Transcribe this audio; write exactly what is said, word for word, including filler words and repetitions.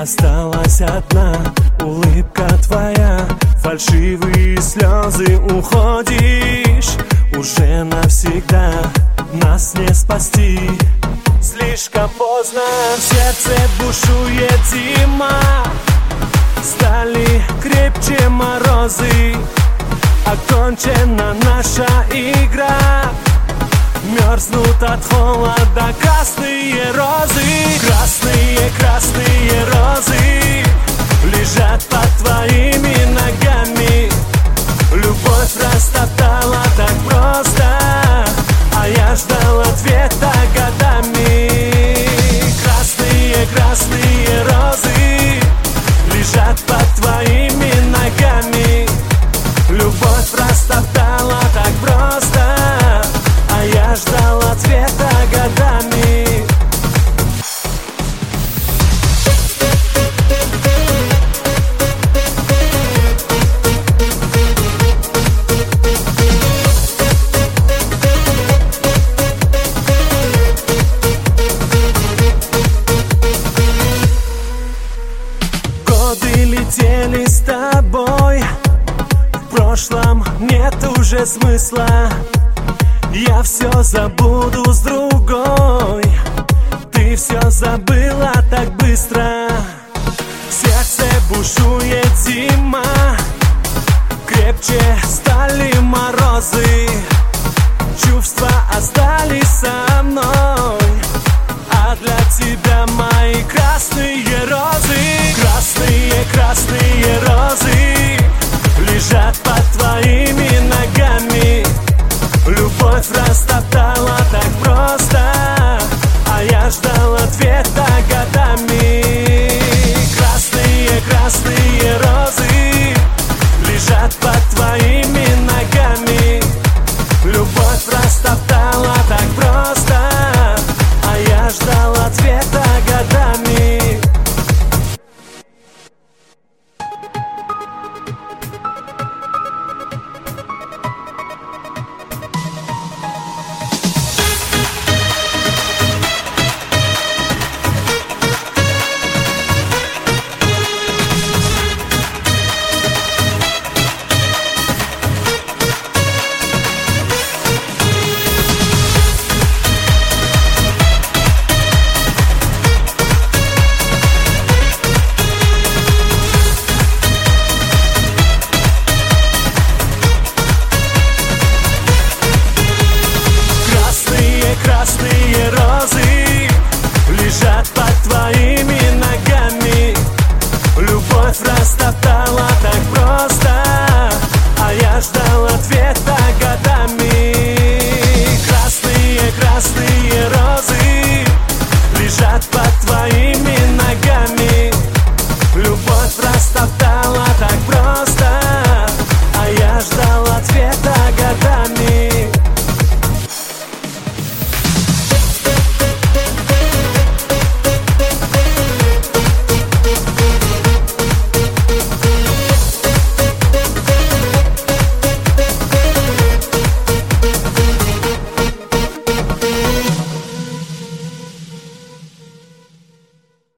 Осталась одна улыбка твоя, фальшивые слезы, уходишь. Уже навсегда нас не спасти. Слишком поздно, в сердце бушует зима. Стали крепче морозы, окончена наша игра. Мерзнут от холода красные розы. Красные, красные розы лежат под твоими ногами. Любовь растоптала так просто, а я ждал ответа годами. Красные, красные розы лежат под твоими ногами. Любовь растоптала так просто, а я ждал ответа годами. Годы летели с тобой, в прошлом нет уже смысла. Я все забуду с другой, ты все забыла так быстро. В сердце бушует зима, крепче стали морозы. Чувства остались со мной.